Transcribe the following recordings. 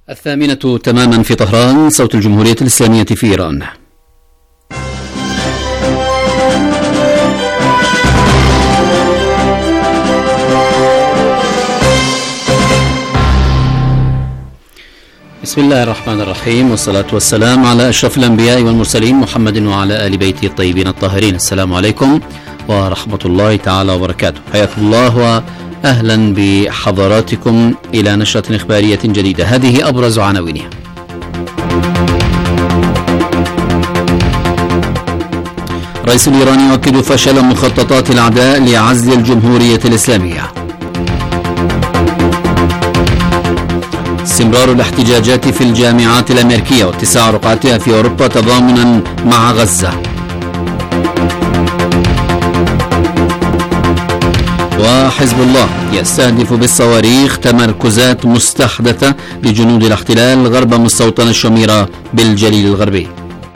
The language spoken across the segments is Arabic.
الثامنة تماما في طهران، صوت الجمهورية الإسلامية في إيران. بسم الله الرحمن الرحيم، والصلاة والسلام على أشرف الأنبياء والمرسلين محمد وعلى آل بيته الطيبين الطاهرين. السلام عليكم ورحمة الله تعالى وبركاته. حياكم الله وأهلا بحضراتكم إلى نشرة إخبارية جديدة. هذه أبرز عناوينها. الرئيس الإيراني يؤكد فشل مخططات الأعداء لعزل الجمهورية الإسلامية. استمرار الاحتجاجات في الجامعات الأمريكية واتساع رقعتها في أوروبا تضامنا مع غزة. وحزب الله يستهدف بالصواريخ تمركزات مستحدثة لجنود الاحتلال غرب مستوطن الشميرة بالجليل الغربي.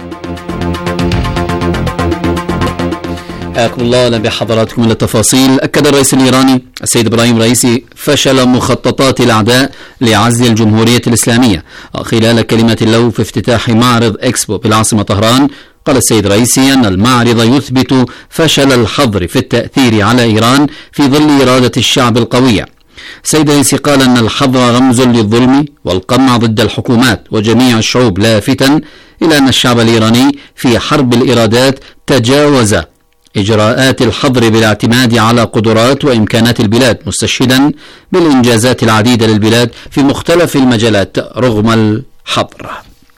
حياكم الله. أهلا بحضراتكم للتفاصيل. أكد الرئيس الإيراني السيد إبراهيم رئيسي فشل مخططات الأعداء لعزل الجمهورية الإسلامية. خلال كلمة له في افتتاح معرض إكسبو بالعاصمة طهران، قال السيد رئيسي أن المعرض يثبت فشل الحظر في التأثير على إيران في ظل إرادة الشعب القوية. السيد رئيسي قال أن الحظر رمز للظلم والقمع ضد الحكومات وجميع الشعوب، لافتا إلى أن الشعب الإيراني في حرب الإرادات تجاوز إجراءات الحظر بالاعتماد على قدرات وإمكانات البلاد، مستشهدا بالإنجازات العديدة للبلاد في مختلف المجالات رغم الحظر.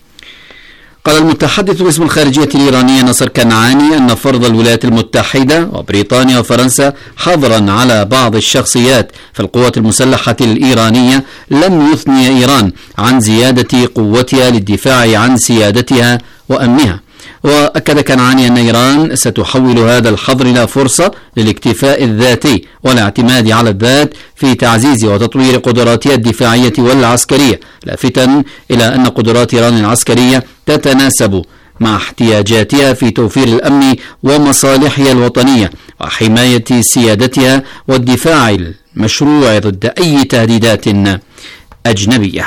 قال المتحدث باسم الخارجية الإيرانية نصر كنعاني أن فرض الولايات المتحدة وبريطانيا وفرنسا حظرا على بعض الشخصيات في القوات المسلحة الإيرانية لم يثني إيران عن زيادة قوتها للدفاع عن سيادتها وأمنها. وأكد كنعاني أن إيران ستحول هذا الحظر إلى فرصة للاكتفاء الذاتي والاعتماد على الذات في تعزيز وتطوير قدراتها الدفاعية والعسكرية، لافتا إلى أن قدرات إيران العسكرية تتناسب مع احتياجاتها في توفير الأمن ومصالحها الوطنية وحماية سيادتها والدفاع المشروع ضد أي تهديدات أجنبية.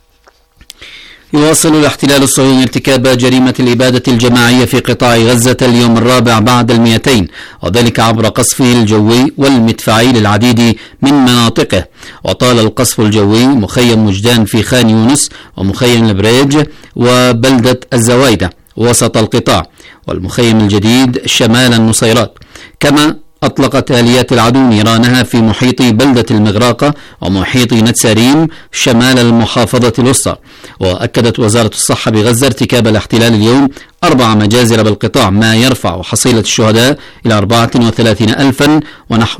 يواصل الاحتلال الصهيوني ارتكاب جريمة الإبادة الجماعية في قطاع غزة اليوم الرابع بعد 200، وذلك عبر قصفه الجوي والمدفعي للعديد من مناطقه. وطال القصف الجوي مخيم وجدان في خان يونس ومخيم البريج وبلدة الزوايدة وسط القطاع، والمخيم الجديد شمال النصيرات. كما أطلقت آليات العدو نيرانها في محيط بلدة المغراقة ومحيط نتساريم شمال المحافظة الوسطى. وأكدت وزارة الصحة بغزة ارتكاب الاحتلال اليوم 4 مجازر بالقطاع، ما يرفع حصيلة الشهداء إلى 34,000 ونحو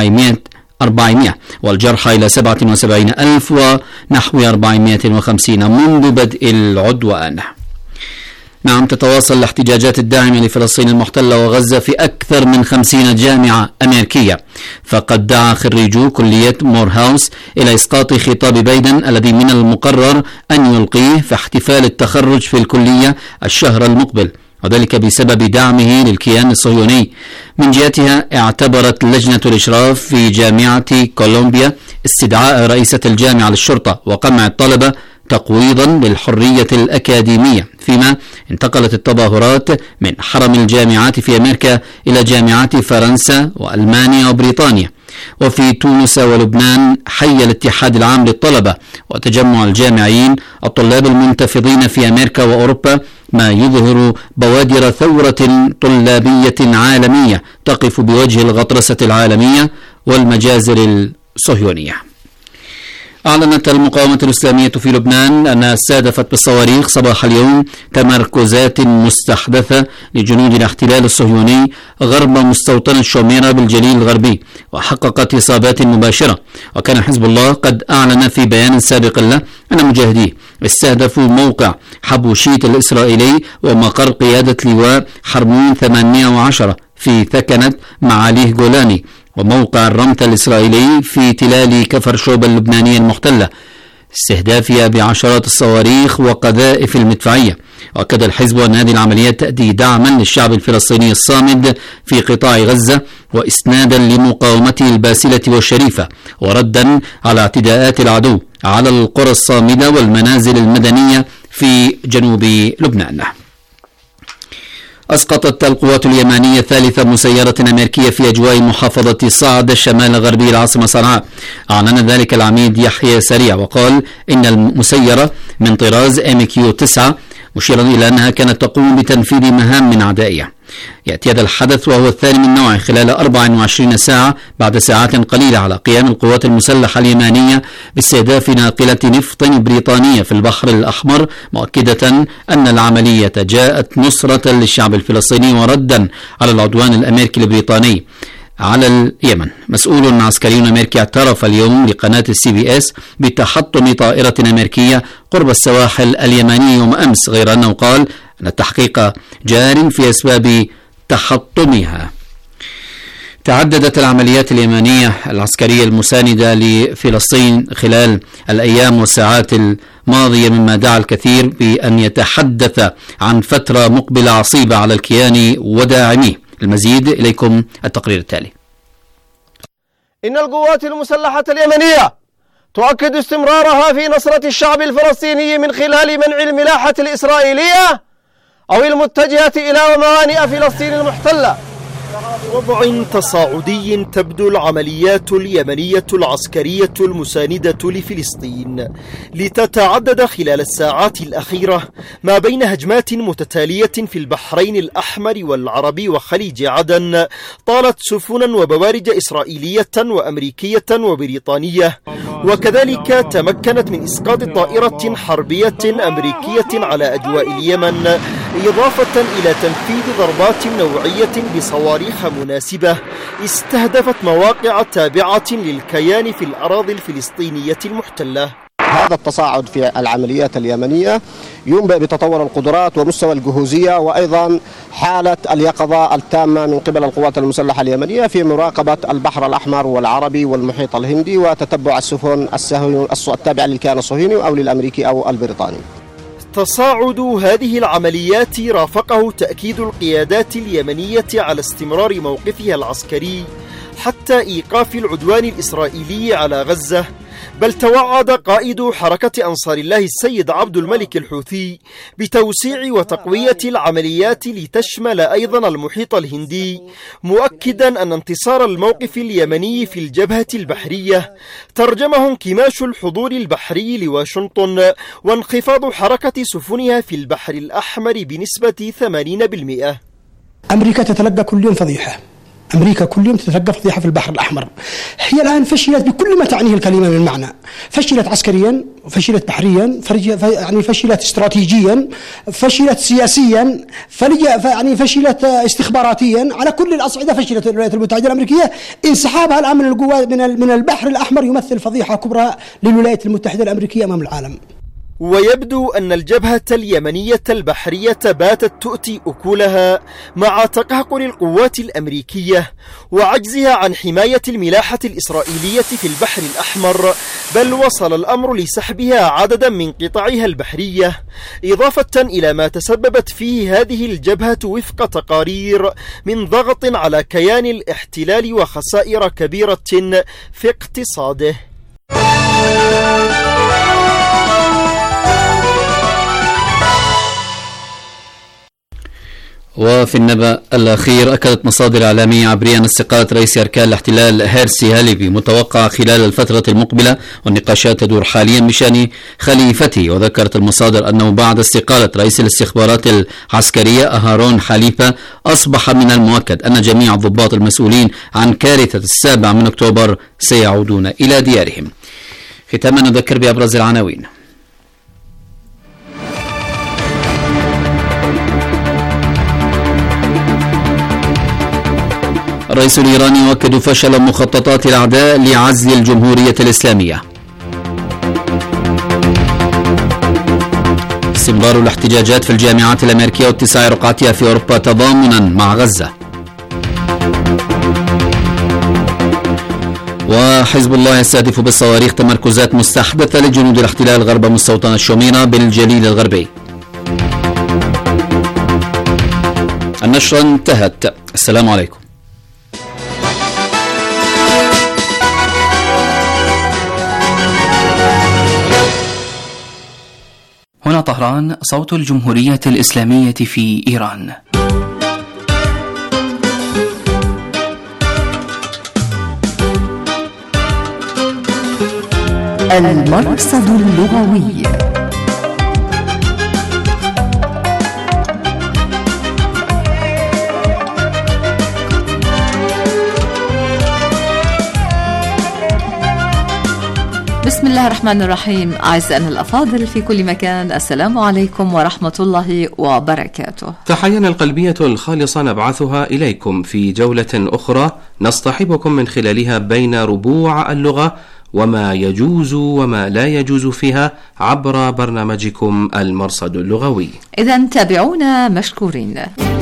400 والجرحى إلى 77,000 ونحو 450 منذ بدء العدوان. نعم، تتواصل الاحتجاجات الداعمة لفلسطين المحتلة وغزة في أكثر من 50 جامعة أمريكية. فقد دعا خريجو كلية مورهاوس إلى إسقاط خطاب بايدن الذي من المقرر أن يلقيه في احتفال التخرج في الكلية الشهر المقبل، وذلك بسبب دعمه للكيان الصهيوني. من جهتها اعتبرت لجنة الإشراف في جامعة كولومبيا استدعاء رئيسة الجامعة للشرطة وقمع الطلبة تقويضا للحرية الأكاديمية، فيما انتقلت التظاهرات من حرم الجامعات في أمريكا إلى جامعات فرنسا وألمانيا وبريطانيا. وفي تونس ولبنان حي الاتحاد العام للطلبة وتجمع الجامعيين الطلاب المنتفضين في أمريكا وأوروبا، ما يظهر بوادر ثورة طلابية عالمية تقف بوجه الغطرسة العالمية والمجازر الصهيونية. أعلنت المقاومة الإسلامية في لبنان أنها استهدفت بالصواريخ صباح اليوم تمركزات مستحدثة لجنود الاحتلال الصهيوني غرب مستوطن الشميرة بالجليل الغربي، وحققت إصابات مباشرة. وكان حزب الله قد أعلن في بيان سابق له أن مجاهديه استهدفوا موقع حبوشيت الإسرائيلي ومقر قيادة لواء حرمون 18 في ثكنة معاليه جولاني، وموقع الرمث الإسرائيلي في تلال كفر شوب اللبنانية المحتلة. استهدافها بعشرات الصواريخ وقذائف المدفعية. وأكد الحزب أن هذه العمليات تأتي دعما للشعب الفلسطيني الصامد في قطاع غزة وإسنادا لمقاومته الباسلة والشريفة، وردا على اعتداءات العدو على القرى الصامدة والمنازل المدنية في جنوب لبنان. أسقطت القوات اليمنية ثالث مسيرة أمريكية في أجواء محافظة صعد الشمال الغربي العاصمة صنعاء. أعلن ذلك العميد يحيى سريع وقال إن المسيرة من طراز MQ-9، مشيرا إلى أنها كانت تقوم بتنفيذ مهام من أعدائها. يأتي هذا الحدث وهو الثاني من نوعه خلال 24 ساعة بعد ساعات قليلة على قيام القوات المسلحة اليمنية باستهداف ناقلة نفط بريطانية في البحر الأحمر، مؤكدة أن العملية جاءت نصرة للشعب الفلسطيني وردا على العدوان الأمريكي البريطاني على اليمن. مسؤول عسكري أمريكي اعترف اليوم لقناة CBS بتحطم طائرة أمريكية قرب السواحل اليمنية يوم أمس، غير أنه قال أن التحقيق جار في أسباب تحطمها. تعددت العمليات اليمنية العسكرية المساندة لفلسطين خلال الأيام والساعات الماضية، مما دعا الكثير بأن يتحدث عن فترة مقبلة عصيبة على الكيان وداعميه. المزيد إليكم التقرير التالي. إن القوات المسلحة اليمنية تؤكد استمرارها في نصرة الشعب الفلسطيني من خلال منع الملاحة الإسرائيلية أو المتجهة إلى موانئ فلسطين المحتلة. وضع تصاعدي تبدو العمليات اليمنية العسكرية المساندة لفلسطين لتتعدد خلال الساعات الأخيرة ما بين هجمات متتالية في البحرين الأحمر والعربي وخليج عدن طالت سفنا وبوارج إسرائيلية وأمريكية وبريطانية، وكذلك تمكنت من إسقاط طائرة حربية أمريكية على أجواء اليمن، إضافة إلى تنفيذ ضربات نوعية بصواريخ مناسبة استهدفت مواقع تابعة للكيان في الأراضي الفلسطينية المحتلة. هذا التصاعد في العمليات اليمنية ينبئ بتطور القدرات ومستوى الجهوزية، وأيضا حالة اليقظة التامة من قبل القوات المسلحة اليمنية في مراقبة البحر الأحمر والعربي والمحيط الهندي وتتبع السفن التابعة للكيان الصهيوني أو للأمريكي أو البريطاني. تصاعد هذه العمليات رافقه تأكيد القيادات اليمنية على استمرار موقفها العسكري حتى إيقاف العدوان الإسرائيلي على غزة، بل توعد قائد حركة أنصار الله السيد عبد الملك الحوثي بتوسيع وتقوية العمليات لتشمل أيضا المحيط الهندي، مؤكدا أن انتصار الموقف اليمني في الجبهة البحرية ترجمه انكماش الحضور البحري لواشنطن وانخفاض حركة سفنها في البحر الأحمر بنسبة 80%. أمريكا تتلقى كل يوم فضيحة، أمريكا كل يوم تتلقى فضيحة في البحر الأحمر. هي الآن فشلت بكل ما تعنيه الكلمة من معنى، فشلت عسكريا، فشلت بحريا، يعني فشلت استراتيجيا، فشلت سياسيا، يعني فشلت استخباراتيا، على كل الأصعدة فشلت الولايات المتحدة الأمريكية. انسحابها الآن من القوات من البحر الأحمر يمثل فضيحة كبرى للولايات المتحدة الأمريكية أمام العالم. ويبدو أن الجبهة اليمنية البحرية باتت تؤتي أكلها مع تقهقر القوات الأمريكية وعجزها عن حماية الملاحة الإسرائيلية في البحر الأحمر، بل وصل الأمر لسحبها عددا من قطعها البحرية، إضافة إلى ما تسببت فيه هذه الجبهة وفق تقارير من ضغط على كيان الاحتلال وخسائر كبيرة في اقتصاده. وفي النبأ الأخير، أكدت مصادر إعلامية عبرية أن استقالة رئيس أركان الاحتلال هيرسي هاليفي متوقعة خلال الفترة المقبلة، والنقاشات تدور حاليا بشأن خليفته. وذكرت المصادر أنه بعد استقالة رئيس الاستخبارات العسكرية أهارون حليفة أصبح من المؤكد أن جميع الضباط المسؤولين عن كارثة 7 أكتوبر سيعودون إلى ديارهم. ختاما نذكر بأبرز العناوين. الرئيس الإيراني يؤكد فشل مخططات الأعداء لعزل الجمهورية الإسلامية. استمرار الاحتجاجات في الجامعات الأمريكية واتساع رقعتها في أوروبا تضامنا مع غزة. وحزب الله يستهدف بالصواريخ تمركزات مستحدثة لجنود الاحتلال غرب مستوطنة شومينة بالجليل الغربي. النشرة انتهت. السلام عليكم. هنا طهران، صوت الجمهورية الإسلامية في إيران. المرصد اللغوي. بسم الله الرحمن الرحيم. أعزائنا الأفاضل في كل مكان، السلام عليكم ورحمة الله وبركاته. تحياتنا القلبية الخالصة نبعثها إليكم في جولة أخرى نصطحبكم من خلالها بين ربوع اللغة وما يجوز وما لا يجوز فيها عبر برنامجكم المرصد اللغوي. إذن تابعونا مشكورين.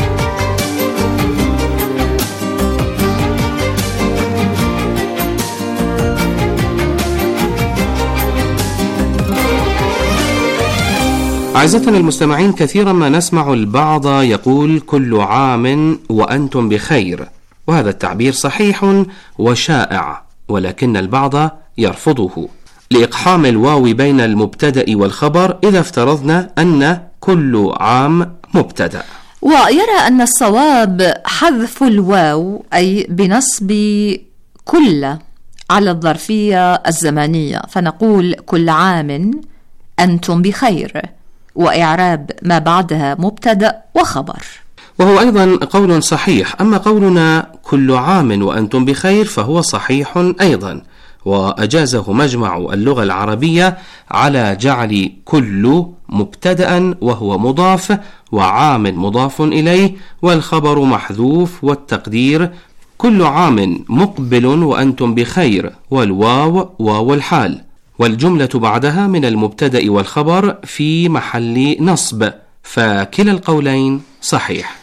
أعزائنا المستمعين، كثيرا ما نسمع البعض يقول كل عام وأنتم بخير، وهذا التعبير صحيح وشائع، ولكن البعض يرفضه لإقحام الواو بين المبتدأ والخبر إذا افترضنا أن كل عام مبتدأ، ويرى أن الصواب حذف الواو، أي بنصب كل على الظرفية الزمانية، فنقول كل عام أنتم بخير، وإعراب ما بعدها مبتدأ وخبر، وهو أيضا قول صحيح. أما قولنا كل عام وأنتم بخير فهو صحيح أيضا، وأجازه مجمع اللغة العربية على جعل كل مبتدأ وهو مضاف، وعام مضاف إليه، والخبر محذوف، والتقدير كل عام مقبل وأنتم بخير، والواو واو الحال، والجملة بعدها من المبتدأ والخبر في محل نصب، فكلا القولين صحيح.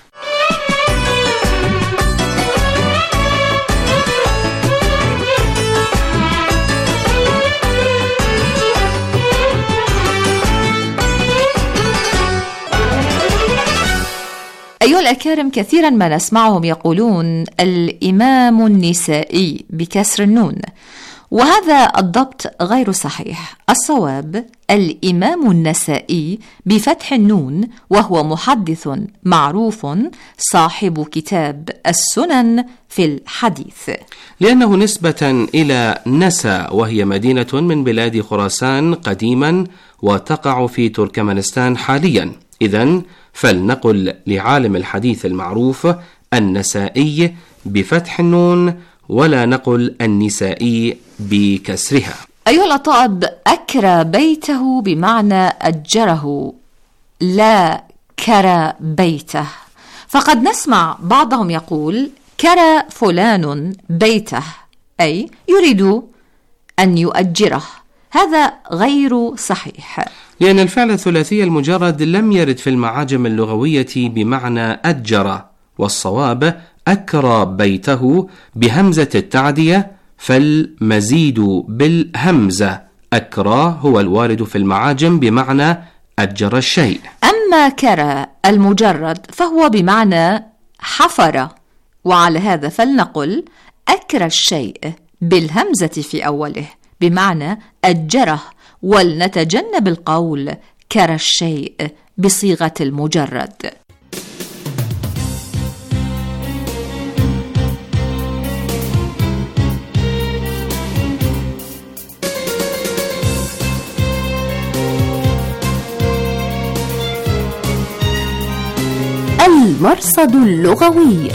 أيها الأكارم، كثيرا ما نسمعهم يقولون الإمام النسائي بكسر النون، وهذا الضبط غير صحيح. الصواب الإمام النسائي بفتح النون، وهو محدث معروف صاحب كتاب السنن في الحديث، لأنه نسبة إلى نسا، وهي مدينة من بلاد خراسان قديما وتقع في تركمانستان حاليا. إذن فلنقل لعالم الحديث المعروف النسائي بفتح النون، ولا نقل النسائي بكسرها. أيها الأطائب، أكرى بيته بمعنى أجره، لا كرى بيته، فقد نسمع بعضهم يقول كرى فلان بيته، أي يريد أن يؤجره. هذا غير صحيح، لأن الفعل الثلاثي المجرد لم يرد في المعاجم اللغوية بمعنى أجر، والصواب أكرى بيته بهمزة التعدية، فالمزيد بالهمزة أكرى هو الوارد في المعاجم بمعنى أجر الشيء. أما كرى المجرد فهو بمعنى حفر، وعلى هذا فلنقل أكرى الشيء بالهمزة في أوله بمعنى أجره، ولنتجنب القول كرى الشيء بصيغة المجرد. المرصد اللغوي.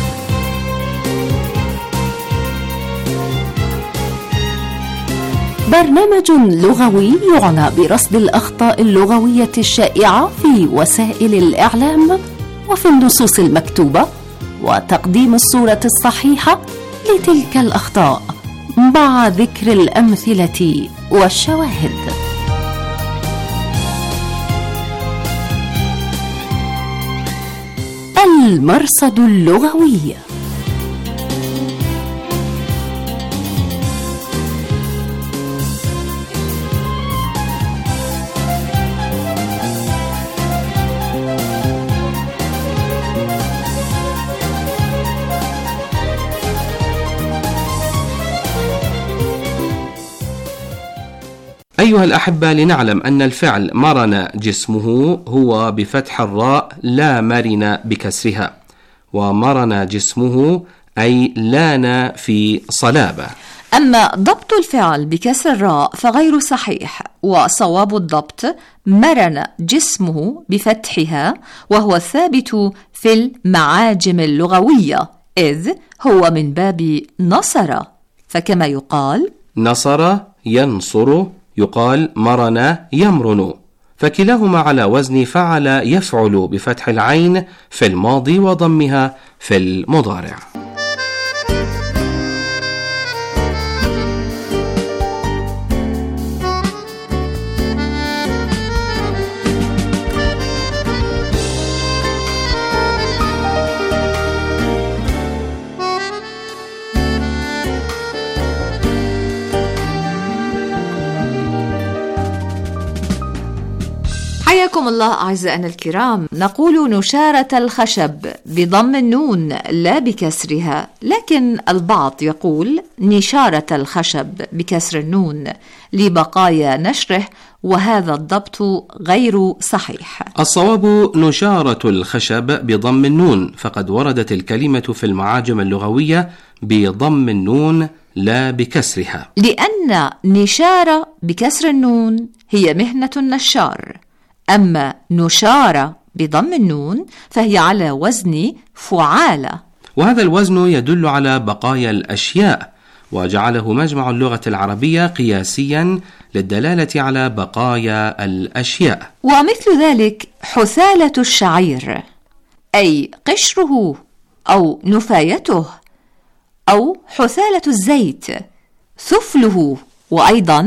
برنامج لغوي يعنى برصد الأخطاء اللغوية الشائعة في وسائل الإعلام وفي النصوص المكتوبة، وتقديم الصورة الصحيحة لتلك الأخطاء مع ذكر الأمثلة والشواهد. المرصد اللغوي. أيها الأحبة، لنعلم أن الفعل مرن جسمه هو بفتح الراء لا مرن بكسرها، ومرن جسمه أي لان في صلابة. أما ضبط الفعل بكسر الراء فغير صحيح، وصواب الضبط مرن جسمه بفتحها، وهو الثابت في المعاجم اللغوية، إذ هو من باب نصر، فكما يقال نصر ينصر يقال مرن يمرن، فكلاهما على وزن فعل يفعل بفتح العين في الماضي وضمها في المضارع. حياكم الله أعزائنا الكرام. نقول نشارة الخشب بضم النون لا بكسرها، لكن البعض يقول نشارة الخشب بكسر النون لبقايا نشره، وهذا الضبط غير صحيح. الصواب نشارة الخشب بضم النون، فقد وردت الكلمة في المعاجم اللغوية بضم النون لا بكسرها، لأن نشارة بكسر النون هي مهنة النشار، أما نشارة بضم النون فهي على وزن فعالة، وهذا الوزن يدل على بقايا الأشياء، وجعله مجمع اللغة العربية قياسيا للدلالة على بقايا الأشياء. ومثل ذلك حثالة الشعير، أي قشره أو نفايته، أو حثالة الزيت ثفله، وأيضا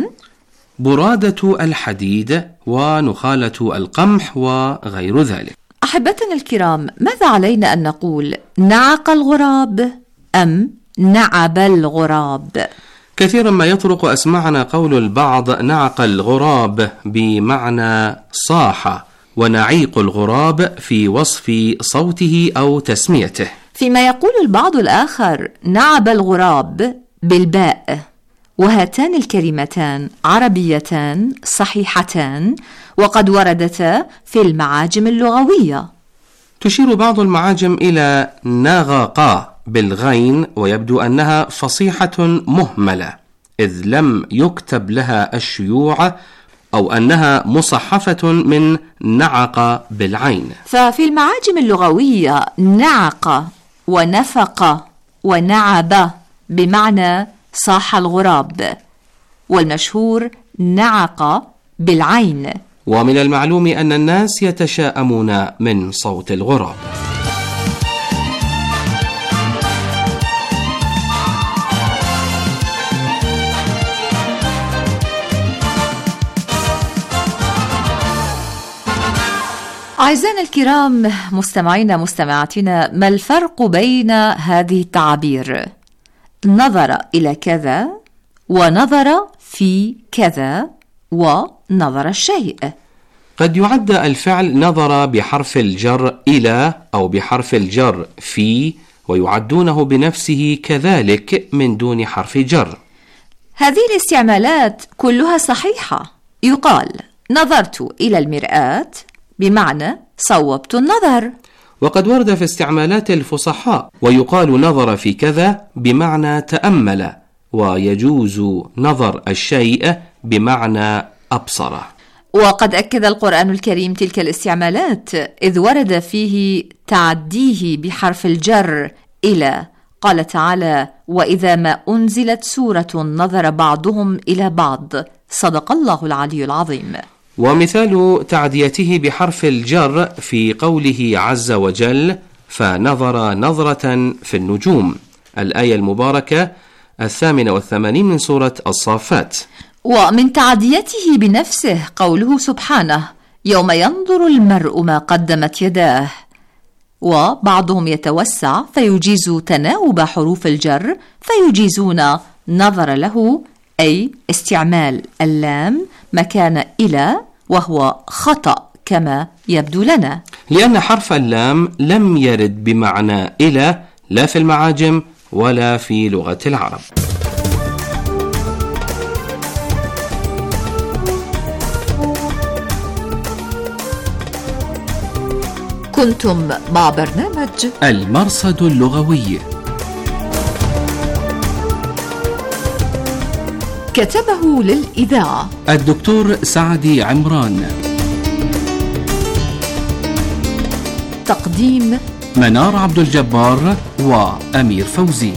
برادة الحديد ونخالة القمح وغير ذلك. أحبتنا الكرام، ماذا علينا أن نقول؟ نعق الغراب أم نعب الغراب؟ كثيرا ما يطرق أسمعنا قول البعض نعق الغراب بمعنى صاح، ونعيق الغراب في وصف صوته أو تسميته، فيما يقول البعض الآخر نعب الغراب بالباء. وهاتان الكلمتان عربيتان صحيحتان، وقد وردتا في المعاجم اللغوية. تشير بعض المعاجم إلى نغقا بالغين، ويبدو أنها فصيحة مهملة إذ لم يكتب لها الشيوع، أو أنها مصحفة من نعق بالعين. ففي المعاجم اللغوية نعق ونفق ونعب بمعنى صاح الغراب، والمشهور نعق بالعين. ومن المعلوم أن الناس يتشاءمون من صوت الغراب. أعزائنا الكرام، مستمعينا مستمعاتنا، ما الفرق بين هذه التعابير؟ نظر إلى كذا، ونظر في كذا، ونظر الشيء. قد يعد الفعل نظر بحرف الجر إلى أو بحرف الجر في، ويعدونه بنفسه كذلك من دون حرف جر. هذه الاستعمالات كلها صحيحة. يقال نظرت إلى المرآة بمعنى صوبت النظر، وقد ورد في استعمالات الفصحاء ويقال نظر في كذا بمعنى تأمل، ويجوز نظر الشيء بمعنى أبصره. وقد أكد القرآن الكريم تلك الاستعمالات، إذ ورد فيه تعديه بحرف الجر إلى. قال تعالى: وإذا ما أنزلت سورة نظر بعضهم إلى بعض. صدق الله العلي العظيم. ومثال تعديته بحرف الجر في قوله عز وجل: فنظر نظرة في النجوم، الآية المباركة 88 من سورة الصافات. ومن تعديته بنفسه قوله سبحانه: يوم ينظر المرء ما قدمت يداه. وبعضهم يتوسع فيجيز تناوب حروف الجر، فيجيزون نظر له، أي استعمال اللام مكان إلى، وهو خطأ كما يبدو لنا، لأن حرف اللام لم يرد بمعنى إلى، لا في المعاجم ولا في لغة العرب. كنتم مع برنامج المرصد اللغوي، كتبه للإذاعة الدكتور سعدي عمران، تقديم منار عبد الجبار وأمير فوزي.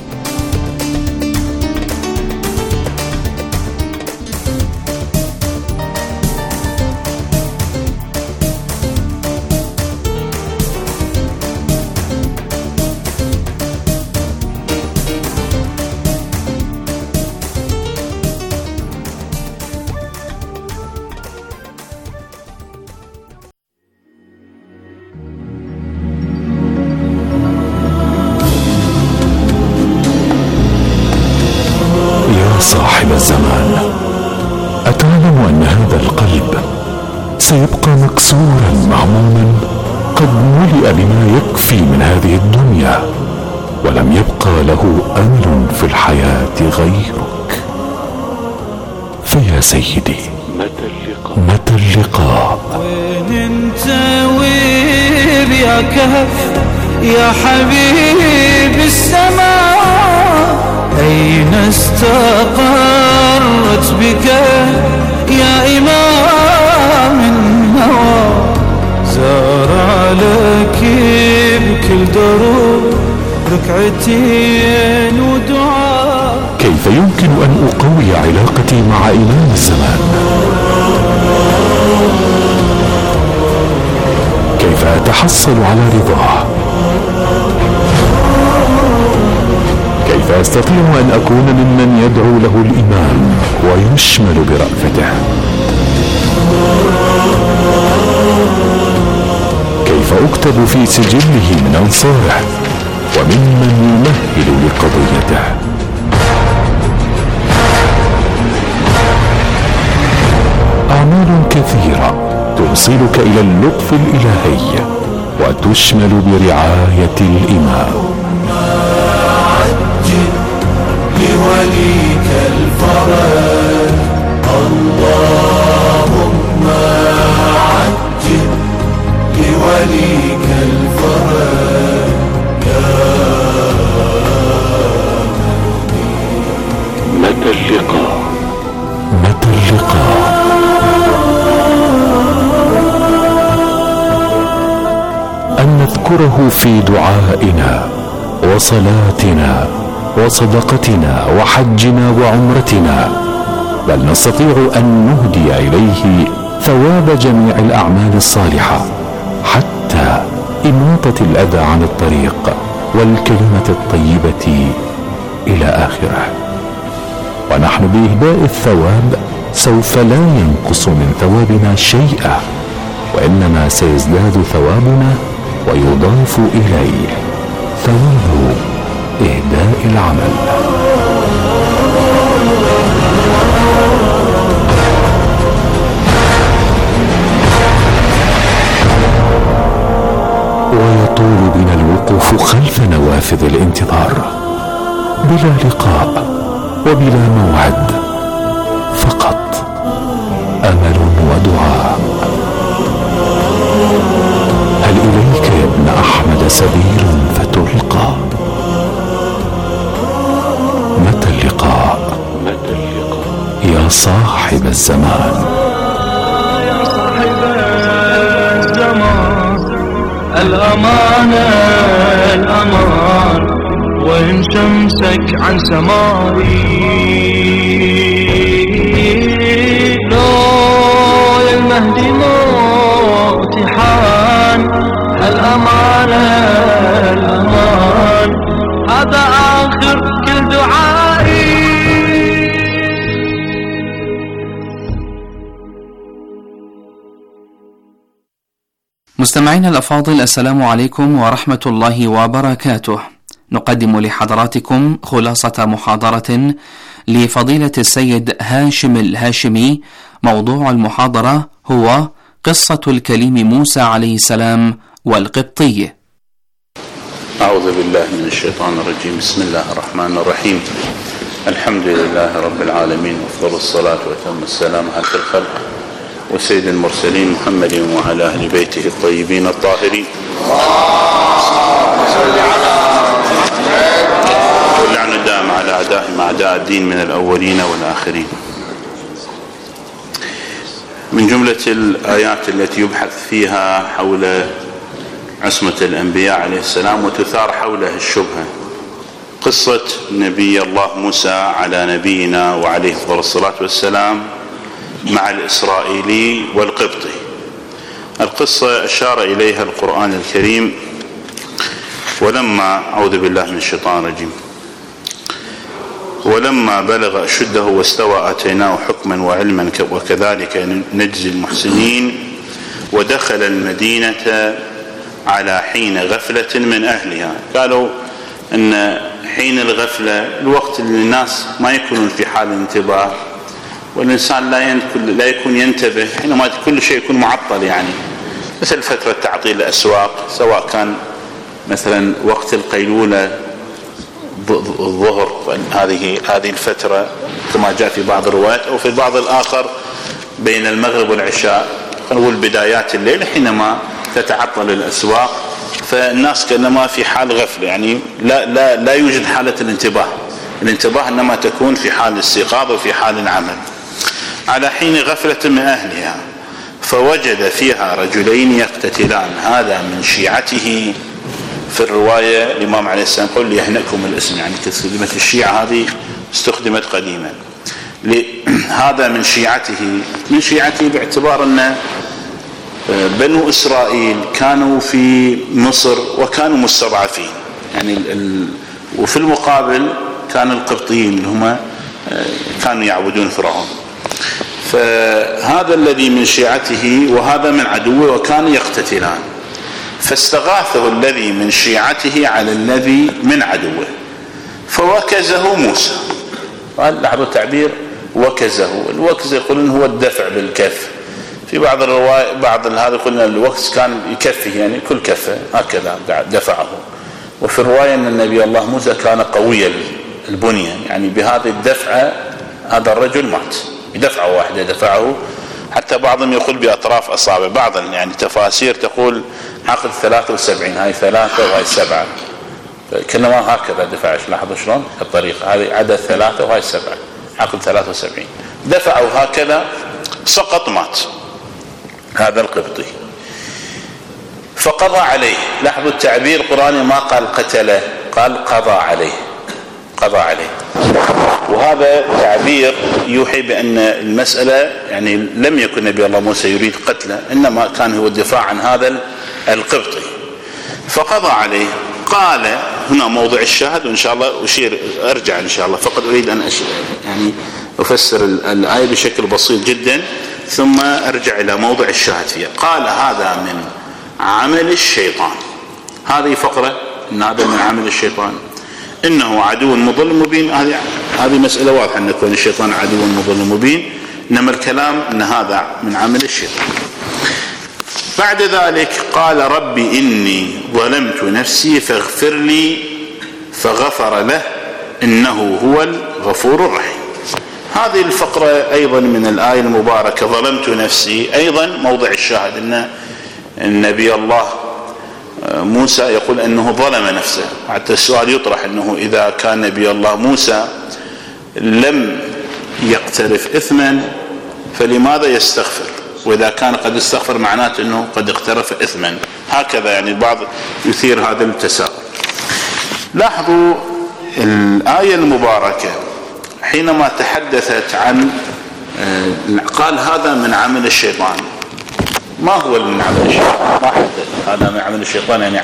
صاحب الزمان، أتعلم أن هذا القلب سيبقى مكسورا مهموما قد ملئ بما يكفي من هذه الدنيا، ولم يبقى له أمل في الحياة غيرك. فيا سيدي، متى اللقاء؟ وين انت وين يا كهف يا حبيب السماء؟ أين استقرت بك يا إمام النوى؟ زار لك بكل دروب ركعتين ودعاء. كيف يمكن أن أقوي علاقتي مع إمام الزمان؟ كيف أتحصل على رضاه؟ كيف أستطيع أن أكون ممن يدعو له الإمام ويشمل برأفته؟ كيف أكتب في سجله من أنصاره وممن يمهل لقضيته؟ أعمال كثيرة توصلك إلى اللطف الإلهي وتشمل برعاية الإمام. لوليك الفرج اللهم عجل لوليك الفرج متى اللقاء؟ متى اللقاء؟ أن نذكره في دعائنا وصلاتنا وصدقتنا وحجنا وعمرتنا، بل نستطيع أن نهدي إليه ثواب جميع الأعمال الصالحة، حتى إماطة الأذى عن الطريق والكلمة الطيبة إلى آخره. ونحن بإهداء الثواب سوف لا ينقص من ثوابنا شيئا، وإنما سيزداد ثوابنا ويضاف إليه ثواب إهداء العمل. ويطول بنا الوقوف خلف نوافذ الانتظار بلا لقاء وبلا موعد، فقط أمل ودعاء. هل إليك يا ابن أحمد سبيل فتلقى؟ متى اللقاء؟ يا صاحب الزمان. يا صاحب الزمان، الأمان الأمان، وإن شمسك عن سماري لو المهدي موتحان. الأمان الأمان، هذا آخر كل دعائي. مستمعينا الأفاضل، السلام عليكم ورحمة الله وبركاته. نقدم لحضراتكم خلاصة محاضرة لفضيلة السيد هاشم الهاشمي. موضوع المحاضرة هو قصة الكليم موسى عليه السلام والقبطي. أعوذ بالله من الشيطان الرجيم. بسم الله الرحمن الرحيم. الحمد لله رب العالمين، وأفضل الصلاة وأتم السلام على الخلق وسيد المرسلين محمد وعلى أهل بيته الطيبين الطاهرين واللعن الدائم على أعدائهم أعداء الدين من الأولين والآخرين. من جملة الآيات التي يبحث فيها حول عصمة الأنبياء عليه السلام وتثار حولها الشبهة قصة نبي الله موسى على نبينا وعليه الصلاة والسلام مع الإسرائيلي والقبطي. القصة أشار إليها القرآن الكريم: ولما أعوذ بالله من الشيطان الرجيم ولما بلغ أشده واستوى آتيناه حكما وعلما وكذلك نجزي المحسنين ودخل المدينة على حين غفلة من أهلها. قالوا أن حين الغفلة الوقت اللي الناس ما يكونون في حال انتباه والإنسان لا يكون ينتبه، حينما كل شيء يكون معطل، يعني مثل فترة تعطيل الأسواق، سواء كان مثلا وقت القيلولة الظهر، هذه الفترة كما جاء في بعض الروايات، أو في البعض الآخر بين المغرب والعشاء، نقول بدايات الليل حينما تتعطل الأسواق، فالناس كأنما في حال غفلة، يعني لا يوجد حالة الانتباه إنما تكون في حال الاستيقاظ وفي حال العمل. على حين غفلة من أهلها فوجد فيها رجلين يقتتلان، هذا من شيعته. في الرواية الإمام عليه السلام قل يهنئكم الاسم، يعني كلمة الشيعة هذه استخدمت قديما. هذا من شيعته باعتبار أن بنو إسرائيل كانوا في مصر وكانوا مستضعفين، يعني وفي المقابل كان القبطيين اللي هم كانوا يعبدون فرعون، فهذا الذي من شيعته وهذا من عدوه وكانوا يقتتلان، فاستغاثه الذي من شيعته على الذي من عدوه فوكزه موسى. قال لاحظوا التعبير وكزه، الوكز يقولون هو الدفع بالكف، في بعض الروايات بعض هذا قلنا الوكز كان يكفه، يعني كل كفه هكذا دفعه. وفي الرواية أن النبي الله موسى كان قوي البنية، يعني بهذه الدفعة هذا الرجل مات بدفعة واحدة دفعه، حتى بعضهم يقول بأطراف أصابع، بعض يعني تفاسير تقول عقد 73، هاي 3 وهاي 7، كأنما هكذا دفع. لاحظوا شلون الطريقة، هذه عدد 3 وهاي 7، عقد 73 دفعوا هكذا، سقط مات هذا القبطي. فقضى عليه، لاحظوا التعبير القرآني ما قال قتله، قال قضى عليه. وهذا تعبير يوحي بأن المسألة يعني لم يكن نبي الله موسى يريد قتله، إنما كان هو الدفاع عن هذا القبطي. فقضى عليه. قال هنا موضع الشاهد، وإن شاء الله أرجع إن شاء الله، فقط أريد أن يعني أفسر الآية بشكل بسيط جدا ثم أرجع إلى موضع الشاهد فيها. قال هذا من عمل الشيطان، هذه فقرة إن هذا من عمل الشيطان، إنه عدو مضل مبين. هذه مسألة واضحة أن يكون الشيطان عدو مضل مبين، إنما الكلام أن هذا من عمل الشيطان. بعد ذلك قال ربي إني ظلمت نفسي فاغفر لي، فغفر له إنه هو الغفور الرحيم. هذه الفقرة أيضا من الآية المباركة ظلمت نفسي، أيضا موضع الشاهد أن النبي الله موسى يقول أنه ظلم نفسه. حتى السؤال يطرح أنه إذا كان نبي الله موسى لم يقترف إثما فلماذا يستغفر، وإذا كان قد استغفر معناته أنه قد اقترف إثما، هكذا يعني البعض يثير هذا التساؤل. لاحظوا الآية المباركة حينما تحدثت عن قال هذا من عمل الشيطان، ما هو من عمل الشيطان؟ ما حدث هذا من عمل الشيطان، يعني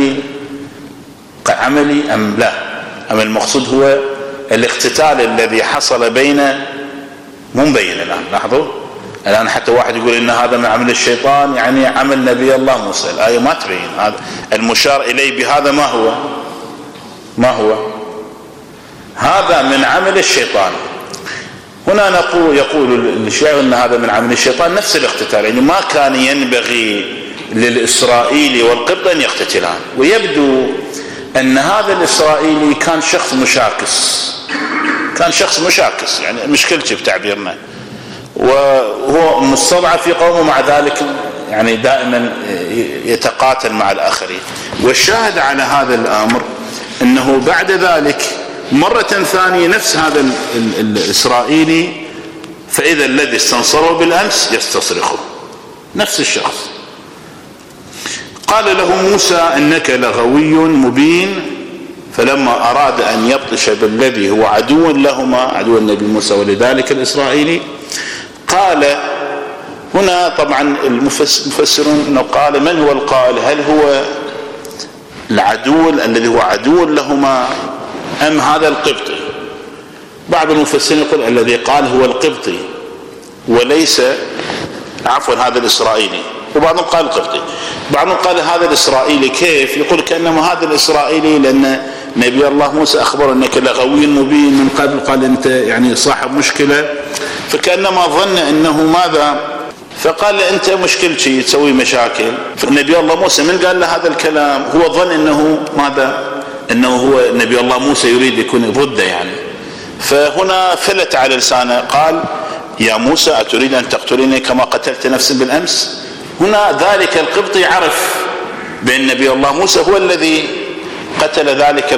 عملي أم لا؟ أم المقصود هو الاقتتال الذي حصل بين مبين الآن. لاحظوا الآن حتى واحد يقول إن هذا من عمل الشيطان يعني عمل نبي الله موسى، الآية ما تبين هذا. المشار إليه بهذا ما هو هذا من عمل الشيطان. هنا يقول الشيعة أن هذا من عمل الشيطان نفس الاقتتال، يعني ما كان ينبغي للإسرائيلي والقبط أن يقتتلان، ويبدو أن هذا الإسرائيلي كان شخص مشاكس، يعني مشكلته بتعبيرنا، وهو مستضعف في قومه، مع ذلك يعني دائما يتقاتل مع الآخرين. والشاهد على هذا الأمر أنه بعد ذلك مرة ثانية نفس هذا الإسرائيلي، فإذا الذي استنصره بالأمس يستصرخه، نفس الشخص. قال له موسى إنك لغوي مبين، فلما أراد أن يبطش بالذي هو عدو لهما، عدو النبي موسى ولذلك الإسرائيلي، قال هنا طبعا المفسرون أنه قال من هو القائل؟ هل هو العدو الذي هو عدو لهما أم هذا القبطي؟ بعض المفسرين يقول الذي قال هو القبطي وليس هذا الإسرائيلي، وبعضهم قال القبطي. بعضهم قال هذا الإسرائيلي. كيف؟ يقول كأنما هذا الإسرائيلي لأن نبي الله موسى أخبر أنك لغوي مبين من قبل، قال أنت يعني صاحب مشكلة، فكأنما ظن أنه ماذا؟ فقال له أنت مشكلتي تسوي مشاكل. فنبي الله موسى من قال له هذا الكلام هو ظن أنه ماذا؟ أنه هو نبي الله موسى يريد يكون ضده يعني. فهنا فلت على لسانه قال يا موسى أتريد أن تقتلني كما قتلت نفسا بالأمس؟ هنا ذلك القبطي عرف بأن نبي الله موسى هو الذي قتل ذلك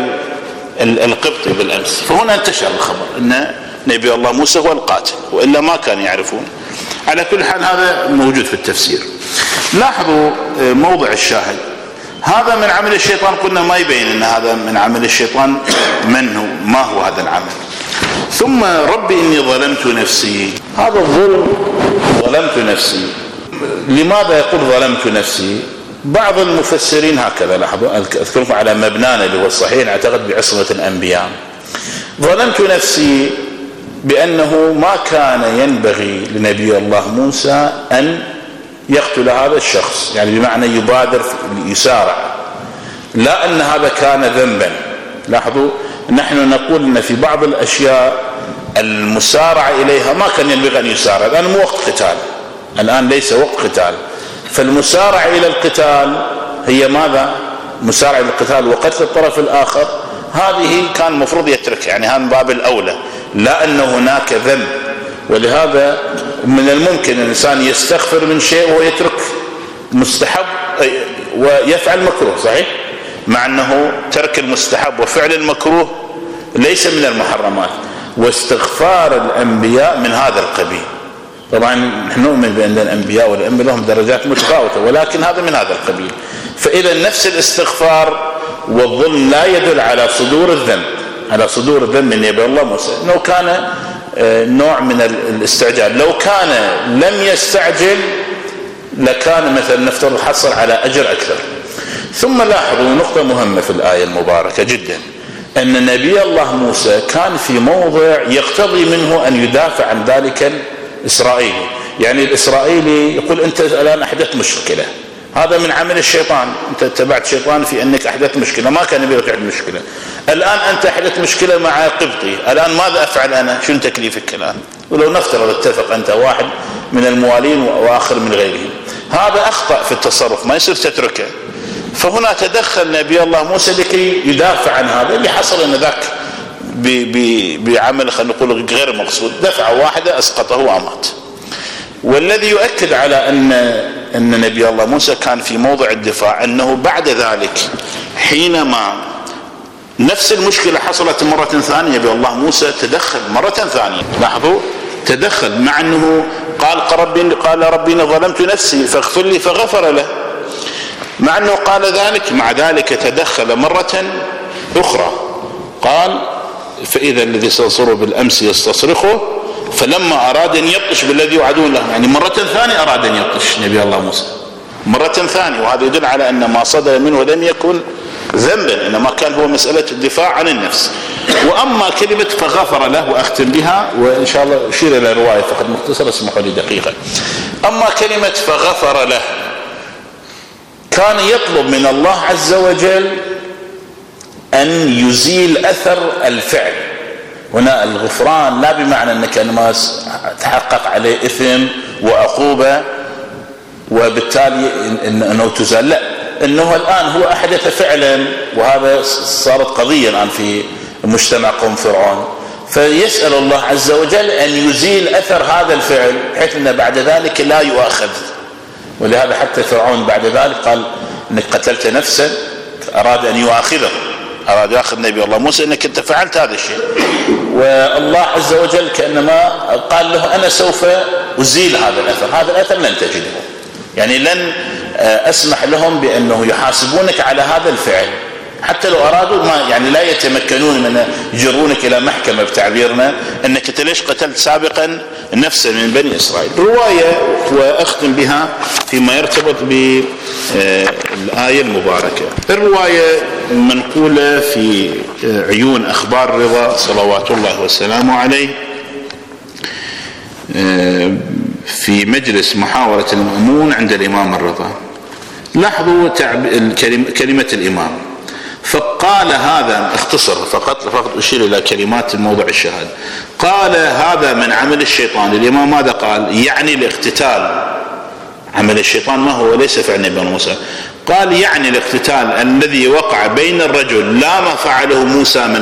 القبطي بالأمس، فهنا انتشر الخبر أن نبي الله موسى هو القاتل، وإلا ما كانوا يعرفون. على كل حال هذا موجود في التفسير. لاحظوا موضع الشاهد، هذا من عمل الشيطان. قلنا ما يبين أن هذا من عمل الشيطان، من هو؟ ما هو هذا العمل؟ ثم ربي إني ظلمت نفسي. هذا الظلم، ظلمت نفسي. لماذا يقول ظلمت نفسي؟ بعض المفسرين هكذا، لاحظوا أذكركم على مبنانا اللي هو الصحيح أعتقد بعصمة الأنبياء. ظلمت نفسي بأنه ما كان ينبغي لنبي الله موسى أن يقتل هذا الشخص، يعني بمعنى يبادر يسارع، لا أن هذا كان ذنبا. لاحظوا نحن نقول أن في بعض الأشياء المسارعة إليها ما كان ينبغي أن يسارع، الآن مو وقت قتال، الآن ليس وقت قتال، فالمسارعة إلى القتال هي ماذا؟ مسارعة إلى القتال وقتل الطرف الآخر، هذه كان المفروض يترك، يعني هذا من باب الأولى، لا أن هناك ذنب. ولهذا من الممكن أن الإنسان يستغفر من شيء ويترك مستحب ويفعل مكروه، صحيح؟ مع أنه ترك المستحب وفعل المكروه ليس من المحرمات، واستغفار الأنبياء من هذا القبيل. طبعا نحن نؤمن بأن الأنبياء والأنبياء لهم درجات متفاوتة، ولكن هذا من هذا القبيل. فإذا نفس الاستغفار والظلم لا يدل على صدور الذنب، على صدور الذنب من نبي الله موسى، انه كان نوع من الاستعجال. لو كان لم يستعجل لكان مثلا نفترض حصل على أجر أكثر. ثم لاحظوا نقطة مهمة في الآية المباركة جدا، أن نبي الله موسى كان في موضع يقتضي منه أن يدافع عن ذلك الإسرائيلي. يعني الإسرائيلي يقول أنت الآن أحدثت مشكلة، هذا من عمل الشيطان، أنت اتبعت الشيطان في أنك أحدثت مشكلة، ما كان يبغى تحدث مشكلة. الآن أنت أحدثت مشكلة مع قبطي، الآن ماذا أفعل أنا؟ شنو تكليفك الآن؟ ولو نفترض اتفق أنت واحد من الموالين وآخر من غيرهم، هذا أخطأ في التصرف، ما يصير تتركه. فهنا تدخل نبي الله موسى لكي يدافع عن هذا اللي حصل، أن ذاك بعمل خلينا نقول غير مقصود، دفعة واحدة أسقطه وأمات. والذي يؤكد على أن نبي الله موسى كان في موضع الدفاع أنه بعد ذلك حينما نفس المشكلة حصلت مرة ثانية، نبي الله موسى تدخل مرة ثانية. لاحظوا تدخل، مع أنه قال ربي ظلمت نفسي فاغفر لي فغفر له، مع أنه قال ذلك، مع ذلك تدخل مرة أخرى قال فإذا الذي استنصره بالأمس يستصرخه، فلما أراد أن يبطش بالذي يوعدون له، يعني مرة ثانية أراد أن يبطش نبي الله موسى مرة ثانية. وهذا يدل على أن ما صدر منه لم يكن ذنبا، إنما كان هو مسألة الدفاع عن النفس. وأما كلمة فغفر له، وأختم بها وإن شاء الله أشير إلى رواية فقط مختصرة اسمحوا لي دقيقة. أما كلمة فغفر له، كان يطلب من الله عز وجل أن يزيل أثر الفعل. هنا الغفران لا بمعنى أنك أنما تحقق عليه إثم وعقوبة وبالتالي أنه تزال، لا، أنه الآن هو أحدث فعلا، وهذا صارت قضية الآن في مجتمع قوم فرعون، فيسأل الله عز وجل أن يزيل أثر هذا الفعل بحيث أن بعد ذلك لا يؤاخذ ولهذا حتى فرعون بعد ذلك قال انك قتلت نفسا، اراد ان يؤاخذه، اراد ياخذ نبي الله موسى انك انت فعلت هذا الشيء. والله عز وجل كانما قال له انا سوف ازيل هذا الاثر، هذا الاثر لن تجده، يعني لن اسمح لهم بانه يحاسبونك على هذا الفعل، حتى لو ارادوا ما يعني لا يتمكنون من يجرونك الى محكمه بتعبيرنا انك انت ليش قتلت سابقا نفسا من بني اسرائيل. روايه واختم بها فيما يرتبط بالايه المباركه. الروايه منقوله في عيون اخبار رضا صلوات الله وسلامه عليه في مجلس محاورة المأمون عند الإمام الرضا. لاحظوا كلمة الإمام، فقال هذا، اختصر فقط أشير إلى كلمات موضع الشهادة، قال هذا من عمل الشيطان. الإمام ماذا قال؟ يعني الاقتتال، عمل الشيطان ما هو ليس فعل نبي موسى، قال يعني الاقتتال الذي وقع بين الرجل لا ما فعله موسى من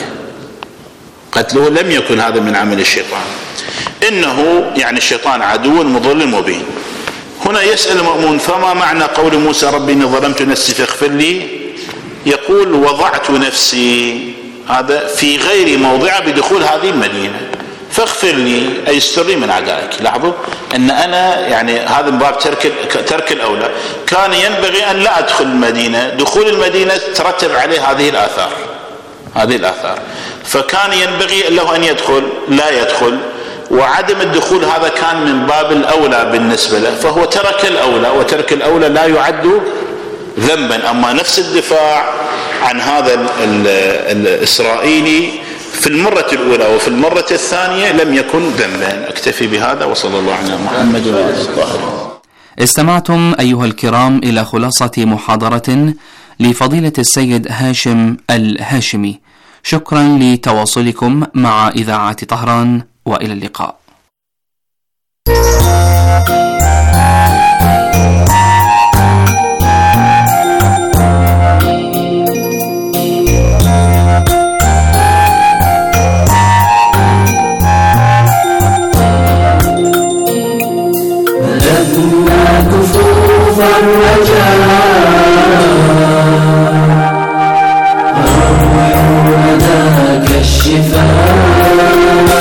قتله لم يكن هذا من عمل الشيطان، إنه يعني الشيطان عدو مضل مبين. هنا يسأل المأمون فما معنى قول موسى ربي إني ظلمت نفسي فاغفر لي؟ يقول وضعت نفسي، هذا في غير موضع بدخول هذه المدينة، فاغفر لي أي استر لي من أعدائك. لاحظوا أن أنا يعني هذا من باب ترك الأولى، كان ينبغي أن لا أدخل المدينة، دخول المدينة ترتب عليه هذه الآثار، فكان ينبغي له أن يدخل لا يدخل، وعدم الدخول هذا كان من باب الأولى بالنسبة له، فهو ترك الأولى، وترك الأولى لا يعد ذنبا. أما نفس الدفاع عن هذا الإسرائيلي في المرة الأولى وفي المرة الثانية لم يكن ذنبا. أكتفي بهذا وصلى الله على محمد وعلى آله وصحبه. استمعتم أيها الكرام إلى خلاصة محاضرة لفضيلة السيد هاشم الهاشمي. شكرا لتواصلكم مع إذاعة طهران، وإلى اللقاء. مددنا كفوف الرجاء، ذاك الشفاء،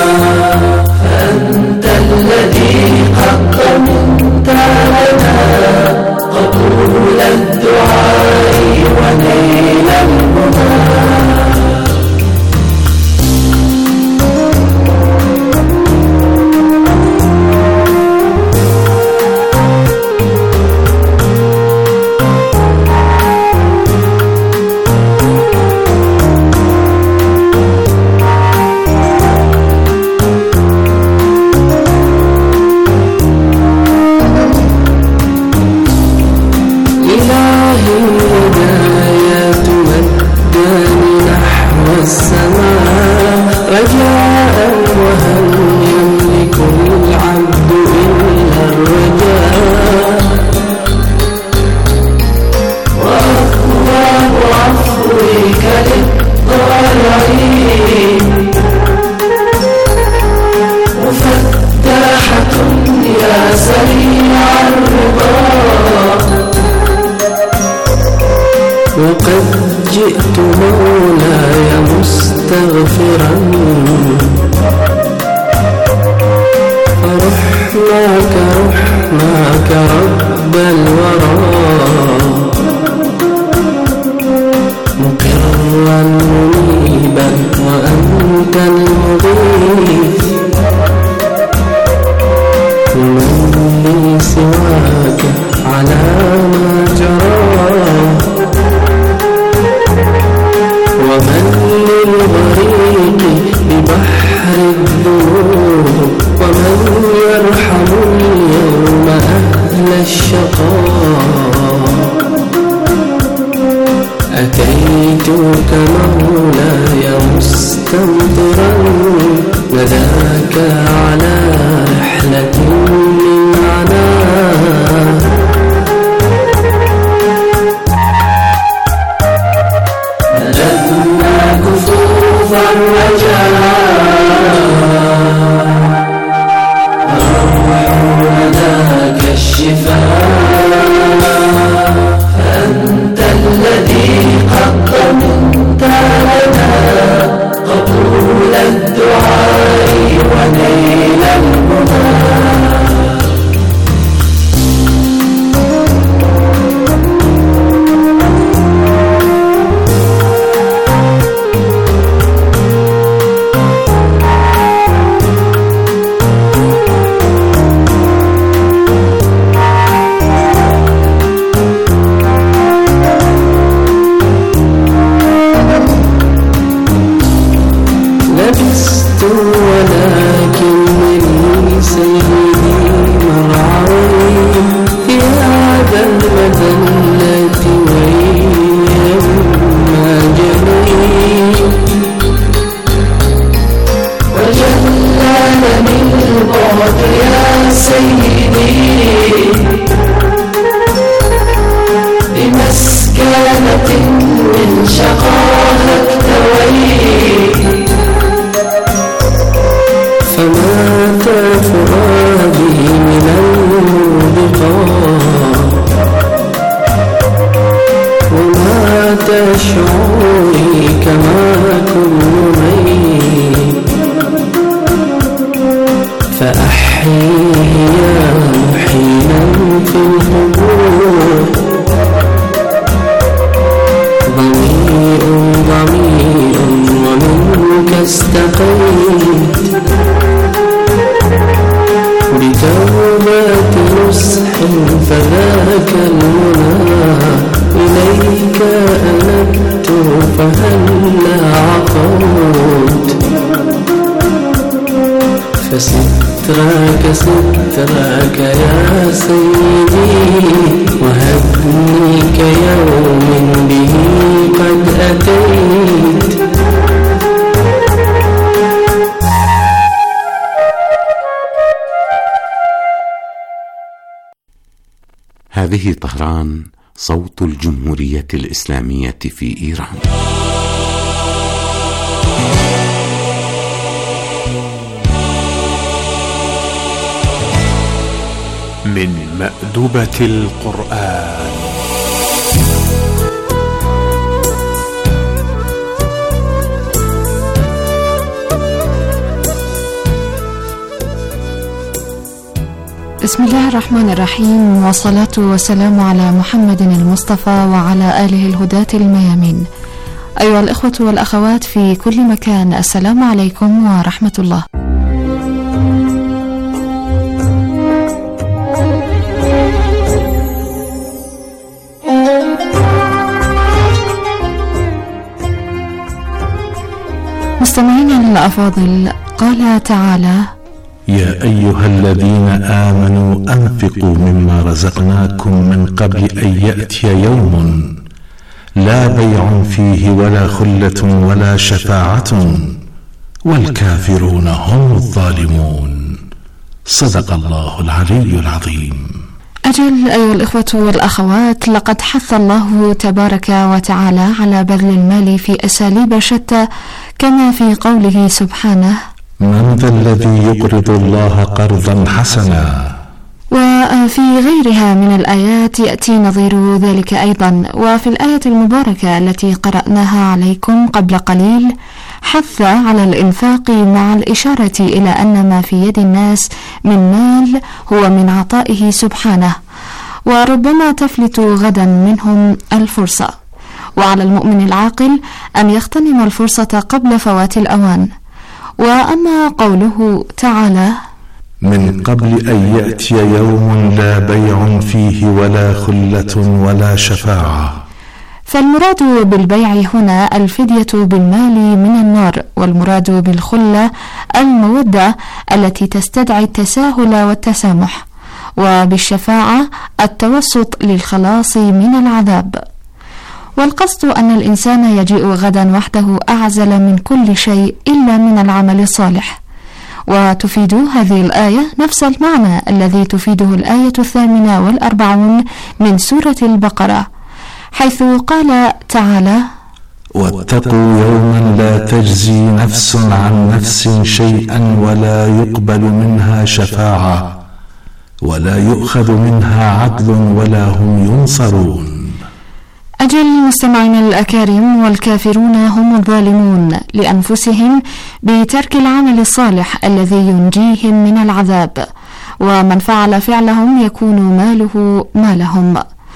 فأنت الذي قدمت لنا قبول الدعاء ونيل المنى. جئت مولاي مستغفرا، رحماك رب الورى، مقرا منيبا وأنت المغيث، من لي سواك على ما جرى، ومن للغريق ببحر الذنوب، ومن يرحم اليوم أهل الشقاء. أتيتك مولاي مستمطرا، وذاك على رحلة من عناء. مددنا كفوف الرجاء، الروح ذاك الشفاء، شقاها اكتويت فمات فؤادي من اللقاء ومات شعوري كما كل ميت فأحيي يا محيلا في القبور ضمير ضمير ومنك استقيت بتوبة نصح فذاك المنى إليك أنبت فهلا عقوت فسترك سترك يا سيدي وهبني كيوم به قد أتيت هذه طهران صوت الجمهورية الإسلامية في إيران. من مأدبة القرآن. بسم الله الرحمن الرحيم، والصلاة والسلام على محمد المصطفى وعلى آله الهداة الميامين. أيها الإخوة والأخوات في كل مكان، السلام عليكم ورحمة الله. مستمعينا الأفاضل، قال تعالى: يا أيها الذين آمنوا أنفقوا مما رزقناكم من قبل أن يأتي يوم لا بيع فيه ولا خلة ولا شفاعة والكافرون هم الظالمون. صدق الله العلي العظيم. أجل أيها الإخوة والأخوات، لقد حث الله تبارك وتعالى على بذل المال في أساليب شتى، كما في قوله سبحانه: من ذا الذي يقرض الله قرضا حسنا. وفي غيرها من الآيات يأتي نظير ذلك أيضا. وفي الآية المباركة التي قرأناها عليكم قبل قليل حث على الإنفاق، مع الإشارة إلى أن ما في يد الناس من مال هو من عطائه سبحانه، وربما تفلت غدا منهم الفرصة، وعلى المؤمن العاقل أن يغتنم الفرصة قبل فوات الأوان. وأما قوله تعالى: من قبل أن يأتي يوم لا بيع فيه ولا خلة ولا شفاعة، فالمراد بالبيع هنا الفدية بالمال من النار، والمراد بالخلة المودة التي تستدعي التساهل والتسامح، وبالشفاعة التوسط للخلاص من العذاب. والقصد أن الإنسان يجيء غدا وحده أعزل من كل شيء إلا من العمل الصالح. وتفيد هذه الآية نفس المعنى الذي تفيده الآية 48 من سورة البقرة، حيث قال تعالى: واتقوا يوما لا تجزي نفس عن نفس شيئا ولا يقبل منها شفاعة ولا يؤخذ منها عدل ولا هم ينصرون. أجل مستمعين الأكارم، والكافرون هم الظالمون لأنفسهم بترك العمل الصالح الذي ينجيهم من العذاب، ومن فعل فعلهم يكون ماله مالهم.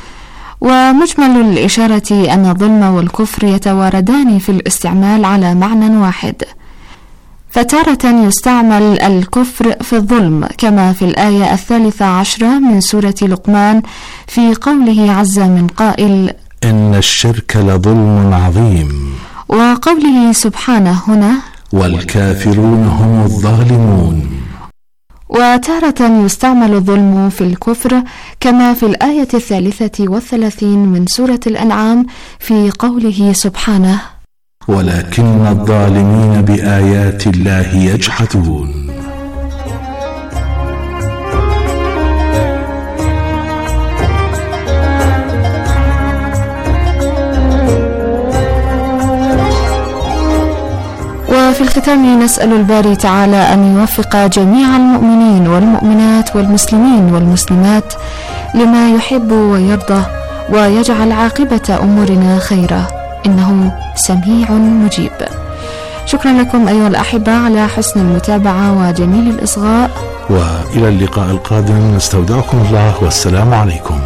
ومجمل الإشارة أن الظلم والكفر يتواردان في الاستعمال على معنى واحد، فتارة يستعمل الكفر في الظلم، كما في الآية 13 من سورة لقمان في قوله عز من قائل: إن الشرك لظلم عظيم، وقوله سبحانه هنا: والكافرون هم الظالمون. وتارة يستعمل الظلم في الكفر، كما في الآية 33 من سورة الأنعام في قوله سبحانه: ولكن الظالمين بآيات الله يجحدون. وفي الختام نسأل الباري تعالى أن يوفق جميع المؤمنين والمؤمنات والمسلمين والمسلمات لما يحب ويرضى، ويجعل عاقبة أمورنا خيرا، إنه سميع مجيب. شكرا لكم أيها الأحبة على حسن المتابعة وجميل الإصغاء، وإلى اللقاء القادم نستودعكم الله والسلام عليكم.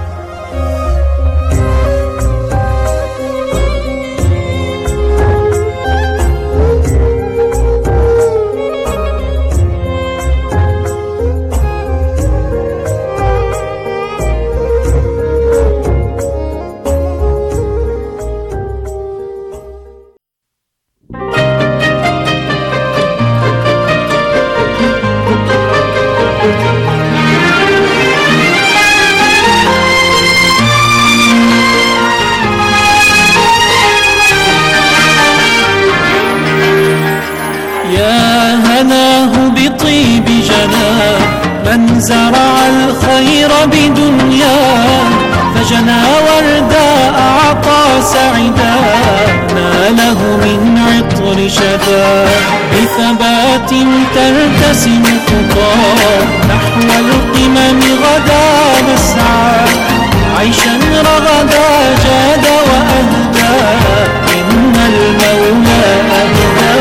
من زرع الخير بدنياه فجنى وردا أعطى سعدا ناله من عطر شذا بثبات ترتسم خطاه نحو القمم غدا نسعى عيشا رغدا جاد وأهدى إن المولى أهدى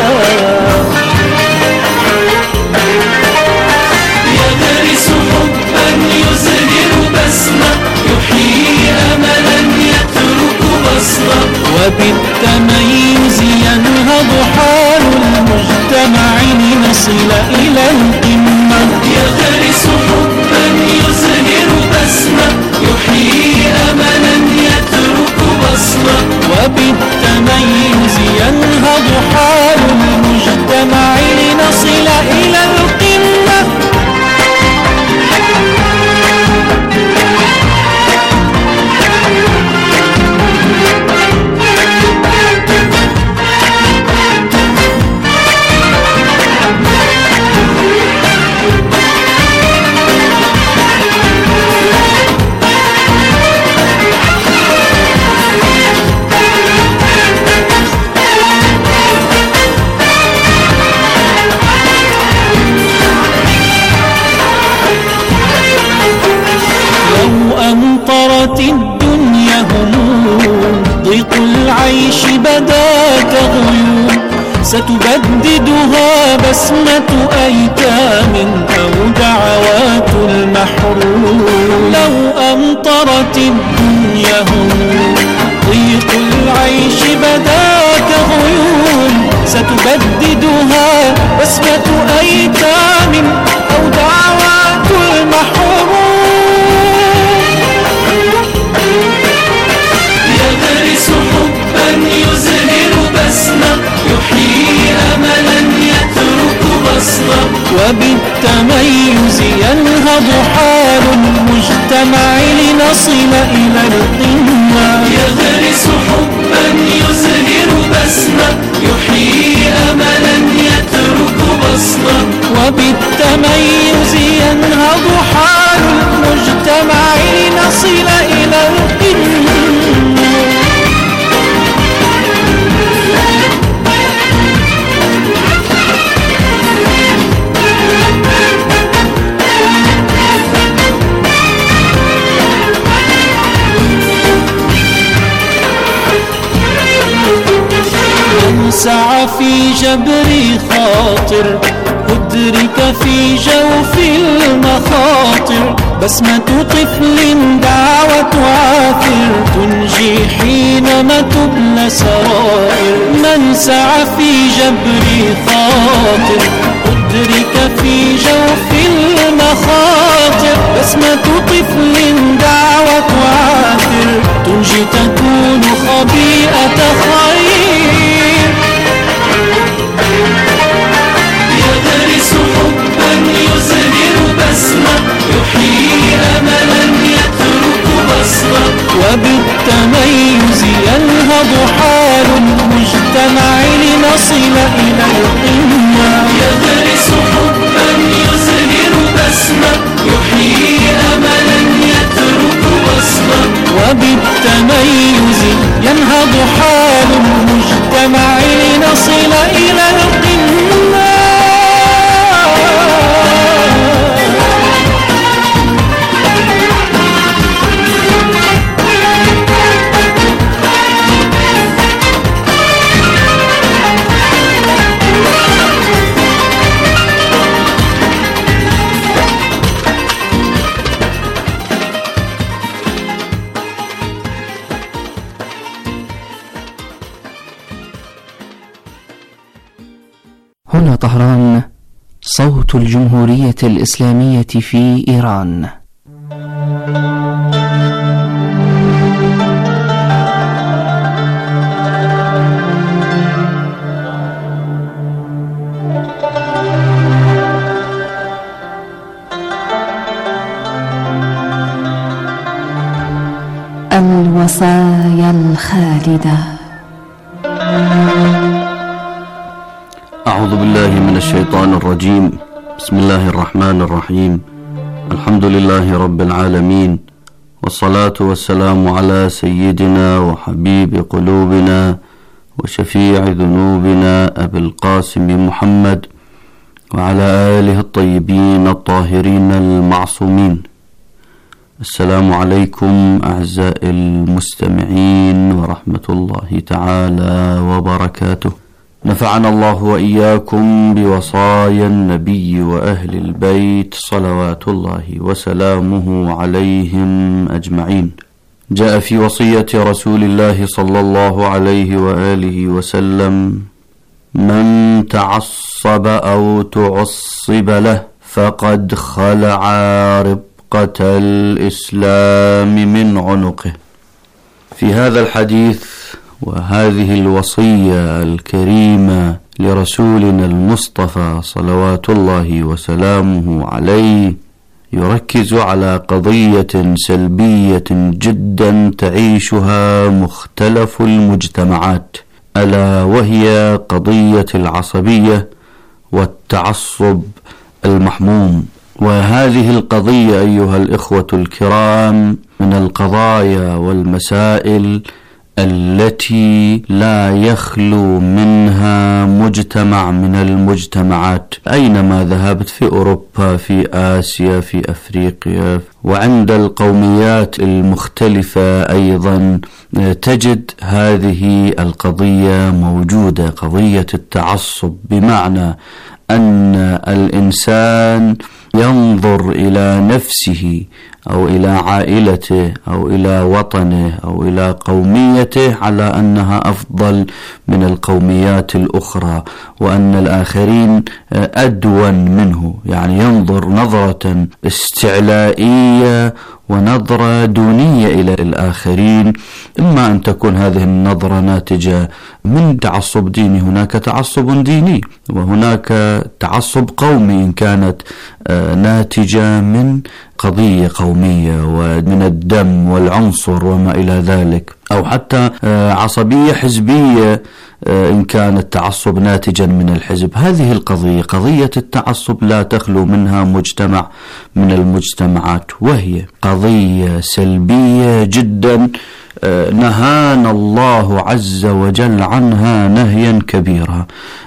يغرس حبا يزهر بسمة يحيي أملا يترك بصرة وبالتميز ينهض حال المجتمع لنصل إلى القمة يغرس حبا يزهر بسمة يحيي أملا يترك بصرة وبالتميز ينهض حال المجتمع لنصل إلى القمة الدنيا هموم ضيق العيش بدا كغيوم ستبددها بسمة أيتام أو دعوات المحروم لو أمطرت الدنيا هموم ضيق العيش بدا كغيوم ستبددها بسمة أيتام أو دعوات المحروم يغرس حبا يزهر بسمة يحيي أملا يترك بصرة وبالتميز ينهض حال المجتمع لنصل إلى القمة يغرس حبا يزهر بسمة يحيي أملا يترك بصرة وبالتميز ينهض حال المجتمع لنصل إلى القمة سعى في جبر خاطر أدرك في جوف المخاطر بسمة طفل دعوة عاثر تنجي حينما تبلى سرائر من سعى في جبر خاطر أدرك في جوف المخاطر بسمة طفل دعوة عاثر تنجي تكون خبيئة خير يغرس حبا يزهر بسمة يحيي أملا يترك بصرة وبالتميز ينهض حال المجتمع لنصل إلى القمة يغرس حبا يزهر بسمة يحيي أملا يترك بصرة وبالتميز ينهض حال المجتمع معي لنصل إلى القمة. هنا طهران، صوت الجمهورية الإسلامية في إيران. الوصايا الخالدة. أعوذ بالله من الشيطان الرجيم. بسم الله الرحمن الرحيم. الحمد لله رب العالمين، والصلاة والسلام على سيدنا وحبيب قلوبنا وشفيع ذنوبنا أبي القاسم محمد وعلى آله الطيبين الطاهرين المعصومين. السلام عليكم أعزائي المستمعين ورحمة الله تعالى وبركاته. نفعنا الله وإياكم بوصايا النبي وأهل البيت صلوات الله وسلامه عليهم أجمعين. جاء في وصية رسول الله صلى الله عليه وآله وسلم: من تعصب أو تعصب له فقد خلع ربقة الإسلام من عنقه. في هذا الحديث وهذه الوصية الكريمة لرسولنا المصطفى صلوات الله وسلامه عليه يركز على قضية سلبية جدا تعيشها مختلف المجتمعات، ألا وهي قضية العصبية والتعصب المحموم. وهذه القضية أيها الإخوة الكرام من القضايا والمسائل التي لا يخلو منها مجتمع من المجتمعات أينما ذهبت، في أوروبا، في آسيا، في أفريقيا، وعند القوميات المختلفة أيضا تجد هذه القضية موجودة، قضية التعصب، بمعنى أن الإنسان ينظر إلى نفسه أو إلى عائلته أو إلى وطنه أو إلى قوميته على أنها أفضل من القوميات الأخرى، وأن الآخرين أدون منه، يعني ينظر نظرة استعلائية ونظرة دونية إلى الآخرين. إما أن تكون هذه النظرة ناتجة من تعصب ديني، هناك تعصب ديني، وهناك تعصب قومي إن كانت ناتجة من قضية قومية ومن الدم والعنصر وما إلى ذلك، أو حتى عصبية حزبية إن كان التعصب ناتجا من الحزب. هذه القضية، قضية التعصب، لا تخلو منها مجتمع من المجتمعات، وهي قضية سلبية جدا نهانا الله عز وجل عنها نهيا كبيرا.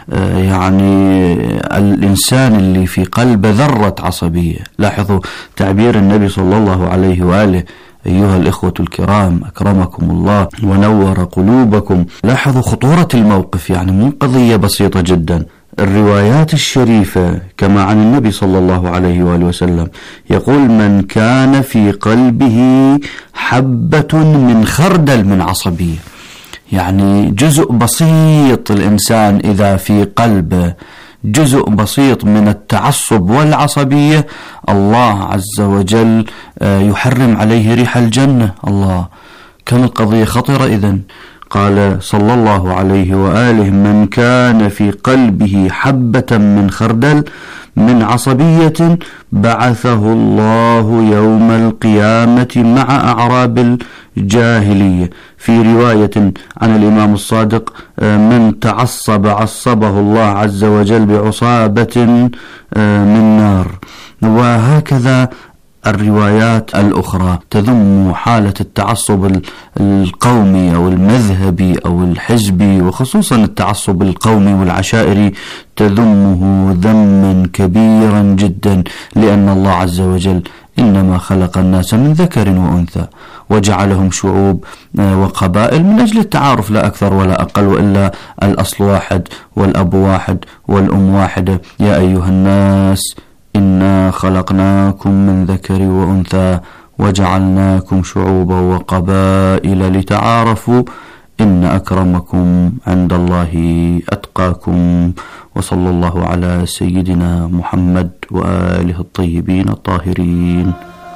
يعني الإنسان اللي في قلبه ذرة عصبية، لاحظوا تعبير النبي صلى الله عليه وآله: أيها الإخوة الكرام أكرمكم الله ونور قلوبكم. لاحظوا خطورة الموقف، يعني مو قضية بسيطة جدا. الروايات الشريفة كما عن النبي صلى الله عليه وآله وسلم يقول: من كان في قلبه حبة من خردل من عصبية، يعني جزء بسيط، الإنسان إذا في قلبه جزء بسيط من التعصب والعصبية، الله عز وجل يحرم عليه ريح الجنة. الله، كم القضية خطرة إذن. قال صلى الله عليه وآله: من كان في قلبه حبة من خردل من عصبية بعثه الله يوم القيامة مع أعراب الجاهلية. في رواية عن الإمام الصادق: من تعصب عصبه الله عز وجل بعصابة من نار. وهكذا الروايات الأخرى تذم حالة التعصب القومي أو المذهبي أو الحزبي، وخصوصا التعصب القومي والعشائري تذمه ذما كبيرا جدا، لأن الله عز وجل إنما خلق الناس من ذكر وأنثى وجعلهم شعوب وقبائل من أجل التعارف لا أكثر ولا أقل، وإلا الأصل واحد والأب واحد والأم واحدة. يا أيها الناس إنا خلقناكم من ذكر وأنثى وجعلناكم شعوبا وقبائل لتعارفوا إن أكرمكم عند الله أتقاكم. وصلى الله على سيدنا محمد وآله الطيبين الطاهرين.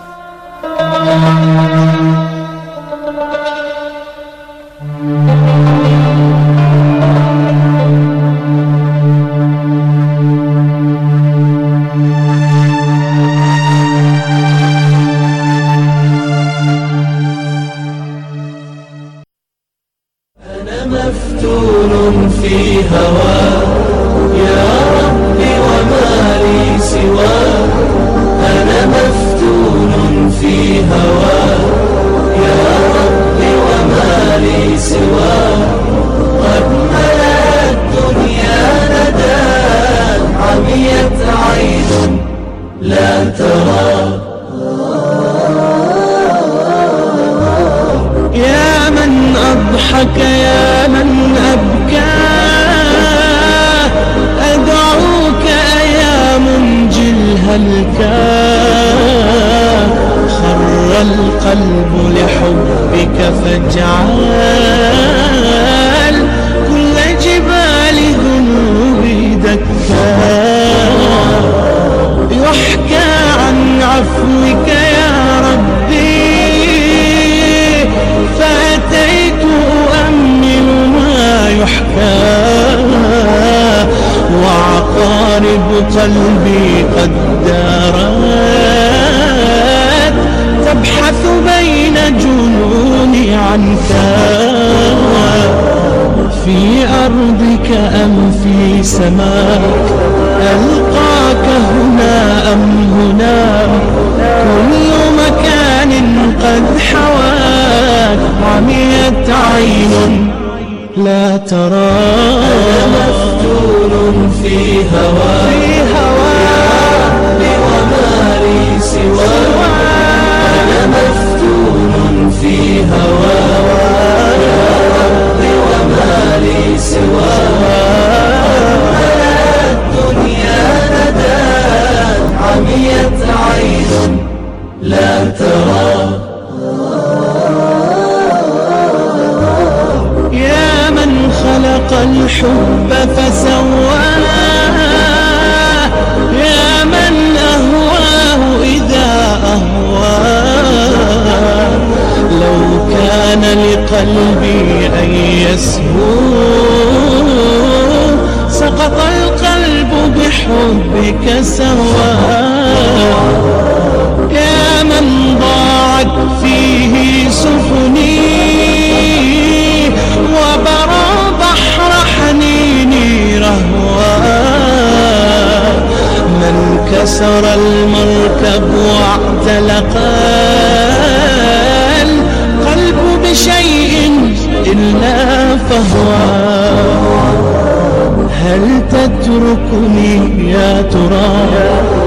أنا مفتون في هواك يا ربي وما لي سواك، أنا مفتون في هواك يا ربي وما لي سواك، قد ملأ الدنيا ندى عميت عين لا ترى. يا من أضحك يا من أبكى أدعوك يا منجي الهلكى، خر القلب لحبك فاجعل كل جبال ذنوبي دكا، يحكى عن عفوك يا ربي فأتيت أؤمل ما يحكى، وعقارب قلبي قد دارت تبحث بين جنوني عنك، في أرضك أم في سماك، ألقاك هنا أم هناك، كل مكان قد حواك عميت عين لا ترى. أنا مفتون في هواك وما لي سواك، أنا مفتون في هواك يا ربي وما لي سواك، ملأ الدنيا ندى عميت عين لا ترى. يا من خلق الحب فسواه، يا من أهواه إذا أهواه، لو كان لقلبي أن يسهو سقط القلب بحبك سواه، يا من ضاعت فيه سفني وبرى بحر حنيني رهوا، من كسر المركب واعتلق القلب بشيء إلا فهوى، هل تتركني يا ترى